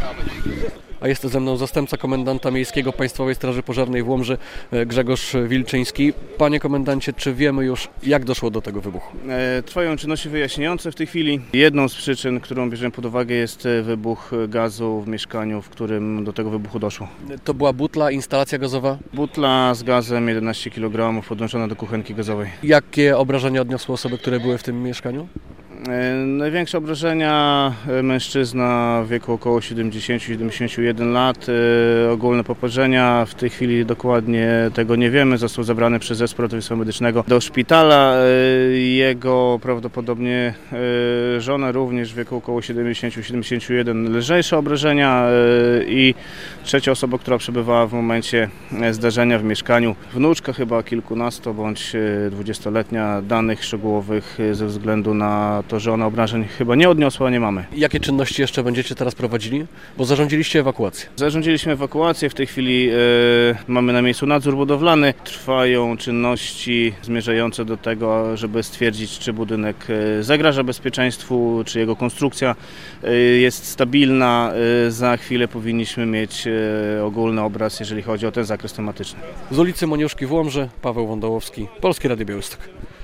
A jest ze mną zastępca komendanta miejskiego Państwowej Straży Pożarnej w Łomży, Grzegorz Wilczyński. Panie komendancie, czy wiemy już, jak doszło do tego wybuchu? Trwają czynności wyjaśniające w tej chwili. Jedną z przyczyn, którą bierzemy pod uwagę, jest wybuch gazu w mieszkaniu, w którym do tego wybuchu doszło. To była butla, instalacja gazowa? Butla z gazem 11 kg podłączona do kuchenki gazowej. Jakie obrażenia odniosły osoby, które były w tym mieszkaniu? Największe obrażenia mężczyzna w wieku około 70-71 lat. Ogólne poparzenia, w tej chwili dokładnie tego nie wiemy. Został zabrany przez zespół ratownictwa medycznego do szpitala. Jego prawdopodobnie żona również w wieku około 70-71 lżejsze obrażenia i trzecia osoba, która przebywała w momencie zdarzenia w mieszkaniu, wnuczka chyba kilkunasto bądź 20-letnia. Danych szczegółowych ze względu na to, że ona obrażeń chyba nie odniosła, nie mamy. Jakie czynności jeszcze będziecie teraz prowadzili? Bo zarządziliście ewakuację. Zarządziliśmy ewakuację, w tej chwili mamy na miejscu nadzór budowlany. Trwają czynności zmierzające do tego, żeby stwierdzić, czy budynek zagraża bezpieczeństwu, czy jego konstrukcja jest stabilna. Za chwilę powinniśmy mieć ogólny obraz, jeżeli chodzi o ten zakres tematyczny. Z ulicy Moniuszki w Łomży, Paweł Wądołowski, Polskie Radio Białystok.